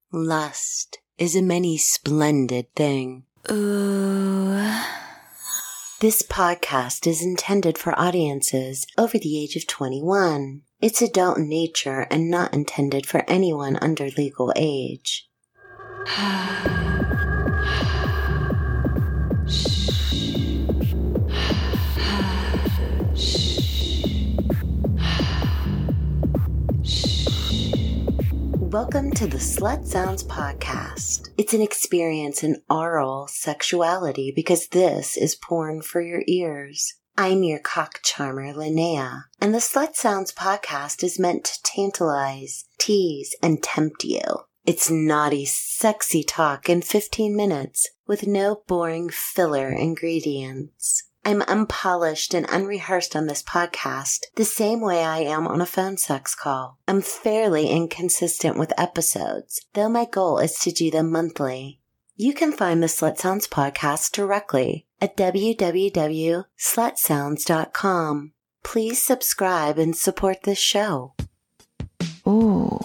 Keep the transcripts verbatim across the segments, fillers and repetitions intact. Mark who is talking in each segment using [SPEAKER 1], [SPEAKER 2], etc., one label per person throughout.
[SPEAKER 1] Lust is a many splendid thing.
[SPEAKER 2] Ooh.
[SPEAKER 1] This podcast is intended for audiences over the age of twenty-one. It's adult in nature and not intended for anyone under legal age. Welcome to the Slut Sounds Podcast. It's an experience in oral sexuality because this is porn for your ears. I'm your cock charmer, Linnea, and the Slut Sounds Podcast is meant to tantalize, tease, and tempt you. It's naughty, sexy talk in fifteen minutes with no boring filler ingredients. I'm unpolished and unrehearsed on this podcast, the same way I am on a phone sex call. I'm fairly inconsistent with episodes, though my goal is to do them monthly. You can find the Slut Sounds podcast directly at w w w dot slut sounds dot com. Please subscribe and support this show.
[SPEAKER 2] Ooh.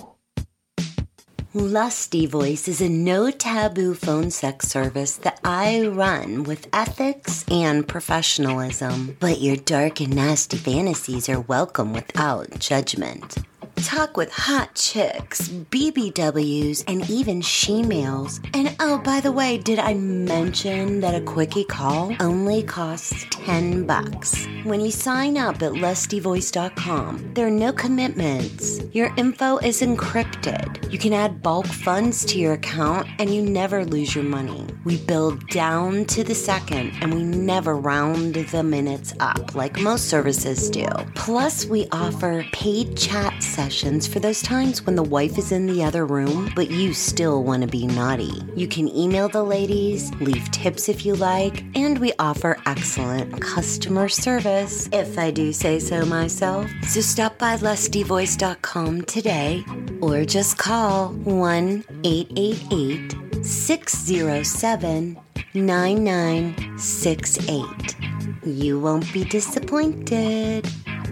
[SPEAKER 1] Lusty Voice is a no-taboo phone sex service that I run with ethics and professionalism. But your dark and nasty fantasies are welcome without judgment. Talk with hot chicks, B B Ws, and even she-males. And oh, by the way, did I mention that a quickie call only costs ten bucks? When you sign up at lusty voice dot com, there are no commitments. Your info is encrypted. You can add bulk funds to your account, and you never lose your money. We bill down to the second, and we never round the minutes up like most services do. Plus, we offer paid chat sessions for those times when the wife is in the other room, but you still want to be naughty. You can email the ladies, leave tips if you like, and we offer excellent customer service, if I do say so myself. So stop by lusty voice dot com today, or just call one eight eight eight, six zero seven, nine nine six eight. You won't be disappointed.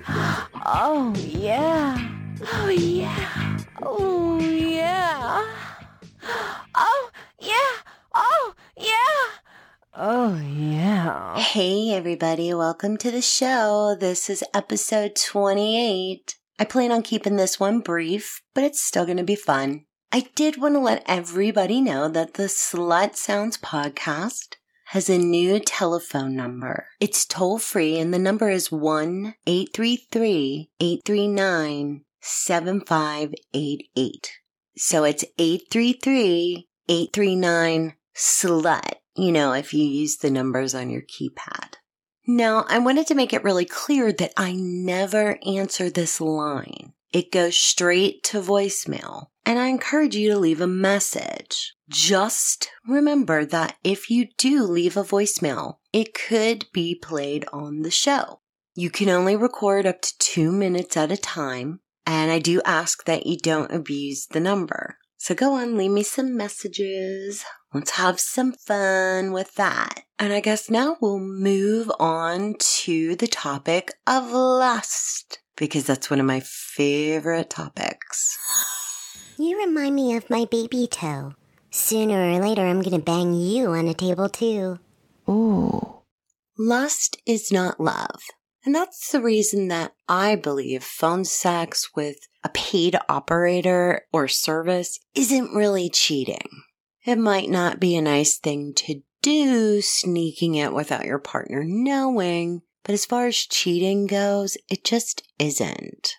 [SPEAKER 2] Oh, yeah. Oh, yeah. Oh, yeah. Oh, yeah. Oh, yeah. Oh, yeah.
[SPEAKER 1] Hey, everybody. Welcome to the show. This is episode twenty-eight. I plan on keeping this one brief, but it's still going to be fun. I did want to let everybody know that the Slut Sounds podcast has a new telephone number. It's toll-free, and the number is one eight three three, eight three nine, seven five eight eight. So it's eight three three, eight three nine, SLUT, you know, if you use the numbers on your keypad. Now, I wanted to make it really clear that I never answer this line. It goes straight to voicemail, and I encourage you to leave a message. Just remember that if you do leave a voicemail, it could be played on the show. You can only record up to two minutes at a time, and I do ask that you don't abuse the number. So go on, leave me some messages. Let's have some fun with that. And I guess now we'll move on to the topic of lust, because that's one of my favorite topics.
[SPEAKER 3] You remind me of my baby toe. Sooner or later, I'm gonna bang you on a table, too.
[SPEAKER 2] Ooh.
[SPEAKER 1] Lust is not love. And that's the reason that I believe phone sex with a paid operator or service isn't really cheating. It might not be a nice thing to do, sneaking it without your partner knowing, but as far as cheating goes, it just isn't.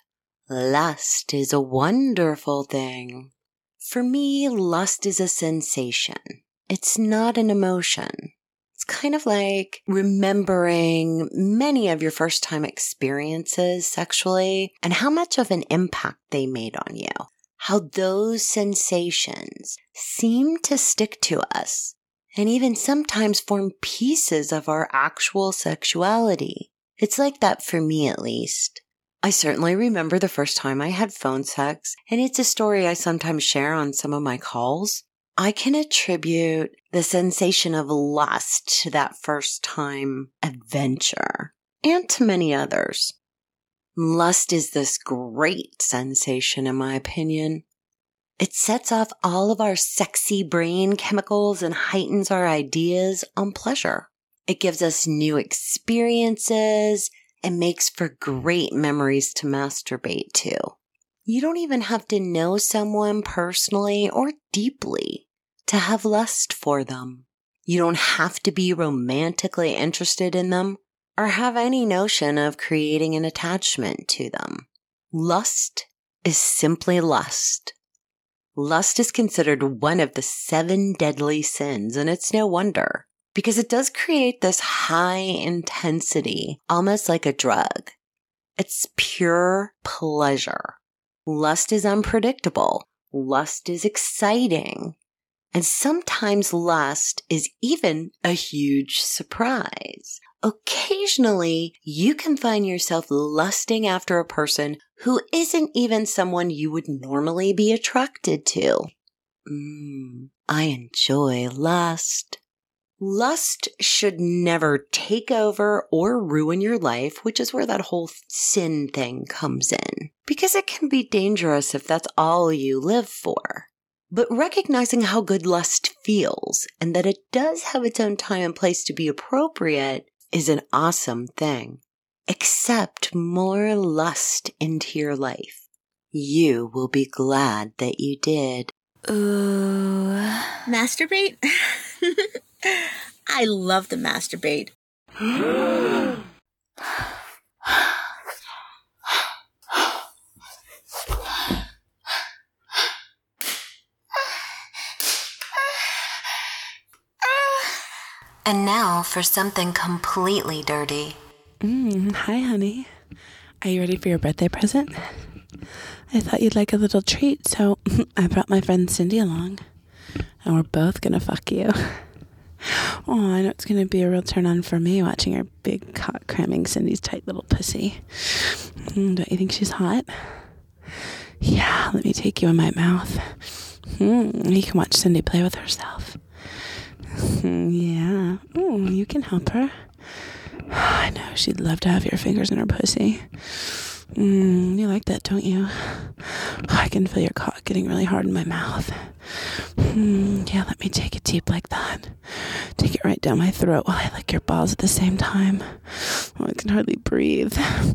[SPEAKER 1] Lust is a wonderful thing. For me, lust is a sensation. It's not an emotion. It's kind of like remembering many of your first time experiences sexually and how much of an impact they made on you. How those sensations seem to stick to us and even sometimes form pieces of our actual sexuality. It's like that for me, at least. I certainly remember the first time I had phone sex, and it's a story I sometimes share on some of my calls. I can attribute the sensation of lust to that first time adventure, and to many others. Lust is this great sensation, in my opinion. It sets off all of our sexy brain chemicals and heightens our ideas on pleasure. It gives us new experiences and makes for great memories to masturbate to. You don't even have to know someone personally or deeply to have lust for them. You don't have to be romantically interested in them or have any notion of creating an attachment to them. Lust is simply lust. Lust is considered one of the seven deadly sins, and it's no wonder, because it does create this high intensity, almost like a drug. It's pure pleasure. Lust is unpredictable. Lust is exciting. And sometimes lust is even a huge surprise. Occasionally, you can find yourself lusting after a person who isn't even someone you would normally be attracted to. Mmm, I enjoy lust. Lust should never take over or ruin your life, which is where that whole sin thing comes in, because it can be dangerous if that's all you live for. But recognizing how good lust feels and that it does have its own time and place to be appropriate is an awesome thing. Accept more lust into your life. You will be glad that you did.
[SPEAKER 2] Ooh.
[SPEAKER 4] Masturbate? I love to masturbate.
[SPEAKER 1] And now for something completely dirty.
[SPEAKER 2] Mm, hi, honey. Are you ready for your birthday present? I thought you'd like a little treat, so I brought my friend Cindy along. And we're both gonna fuck you. Oh, I know it's gonna be a real turn on for me watching her big cock cramming Cindy's tight little pussy. Mm, don't you think she's hot? Yeah, let me take you in my mouth. Mm, you can watch Cindy play with herself. Yeah. Ooh, you can help her. I know, she'd love to have your fingers in her pussy. Mm, you like that, don't you? I can feel your cock getting really hard in my mouth. Mm, yeah, let me take it deep like that. Take it right down my throat while I lick your balls at the same time. Oh, I can hardly breathe.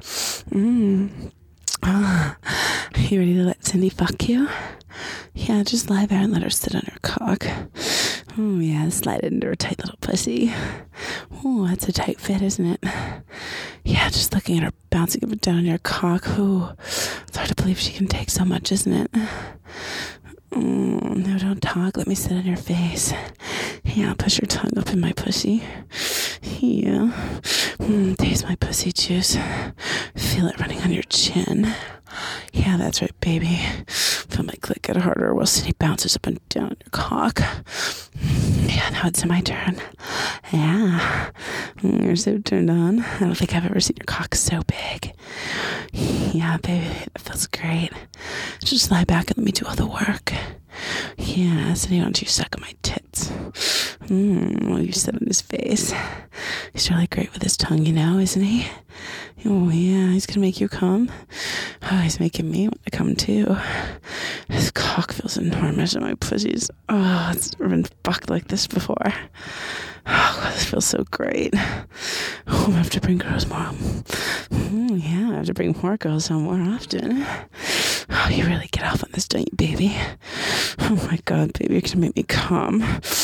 [SPEAKER 2] Mm. Ah, you ready to let Cindy fuck you? Yeah, just lie there and let her sit on her cock. Oh, yeah, slide it into her tight little pussy. Oh, that's a tight fit, isn't it? Yeah, just looking at her bouncing up and down on your cock. Oh, it's hard to believe she can take so much, isn't it? Oh, no, don't talk. Let me sit on your face. Yeah, push your tongue up in my pussy. Yeah. Mm, taste my pussy juice. Feel it running on your chin. Yeah, that's right, baby. Feel my clit get harder while Cindy bounces up and down your cock. Yeah, now it's my turn. Yeah. Mm, you're so turned on. I don't think I've ever seen your cock so big. Yeah, baby, that feels great. Just lie back and let me do all the work. Yeah, Cindy, why don't you suck on my tits? Mmm, while you sit on his face. He's really great with his tongue, you know, isn't he? Oh, yeah, he's gonna make you come. Oh, he's making me want to come, too. His cock feels enormous and my pussy's... Oh, it's never been fucked like this before. Oh, God, this feels so great. Oh, I have to bring girls more home. Mm, yeah, I have to bring more girls home more often. Oh, you really get off on this, don't you, baby? Oh, my God, baby, you're gonna make me come.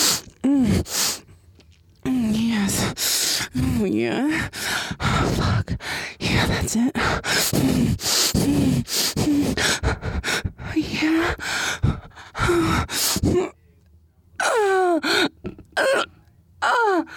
[SPEAKER 2] Mm. Mm, yes. Oh, yeah. Oh, fuck. Yeah, that's it. Mm, mm, mm. Yeah. Oh. Oh. Oh. Oh.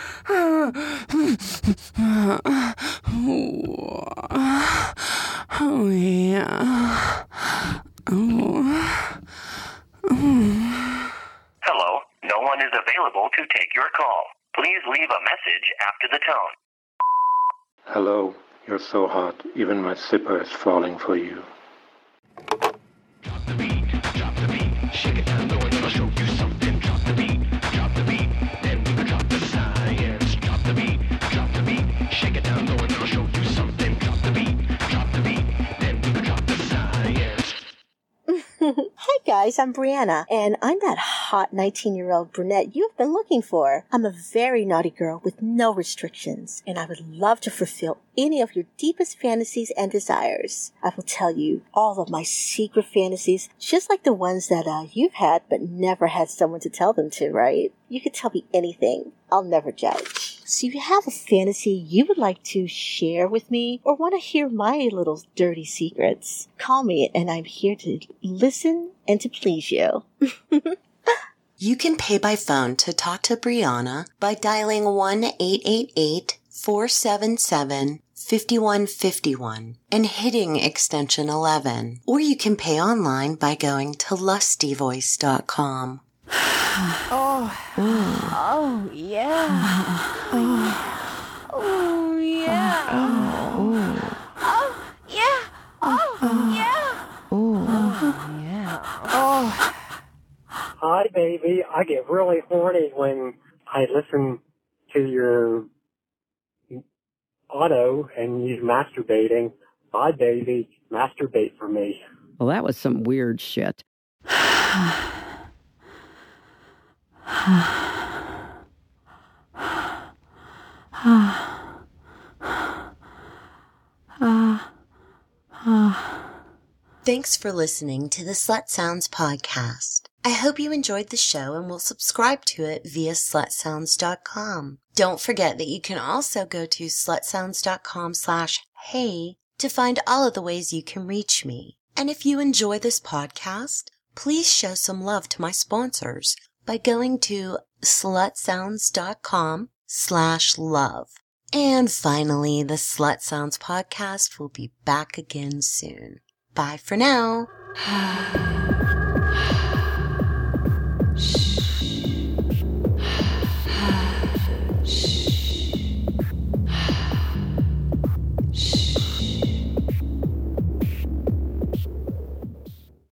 [SPEAKER 2] Oh, yeah. Oh. Oh.
[SPEAKER 5] Hello, no one is available to take your call. Please leave a message after the tone.
[SPEAKER 6] Hello, you're so hot, even my zipper is falling for you.
[SPEAKER 7] Drop the beat, drop the beat, shake it down low and I'll show you something. Drop the beat, drop the beat, then we can drop the science. Drop the beat, drop the beat, shake it down low and I'll show you something. Drop the beat, drop the beat, then we can drop the science.
[SPEAKER 4] Hi
[SPEAKER 8] guys, I'm Brianna, and I'm that hot nineteen-year-old brunette you've been looking for. I'm a very naughty girl with no restrictions, and I would love to fulfill any of your deepest fantasies and desires. I will tell you all of my secret fantasies, just like the ones that uh, you've had but never had someone to tell them to, right? You can tell me anything. I'll never judge. So if you have a fantasy you would like to share with me or want to hear my little dirty secrets, call me and I'm here to listen and to please you.
[SPEAKER 1] You can pay by phone to talk to Brianna by dialing one eight eight eight, four seven seven, five one five one and hitting extension eleven. Or you can pay online by going to lusty voice dot com.
[SPEAKER 2] Oh, oh, yeah. Oh, oh yeah. Oh, oh, yeah. Oh, yeah. Oh, yeah. Oh.
[SPEAKER 9] Hi, baby. I get really horny when I listen to your auto and you masturbating. Hi, baby. Masturbate for me.
[SPEAKER 10] Well, that was some weird shit.
[SPEAKER 1] Thanks for listening to the Slut Sounds podcast. I hope you enjoyed the show and will subscribe to it via slut sounds dot com. Don't forget that you can also go to slut sounds dot com slash hey to find all of the ways you can reach me. And if you enjoy this podcast, please show some love to my sponsors by going to slut sounds dot com slash love. And finally, the Slut Sounds podcast will be back again soon. Bye for now.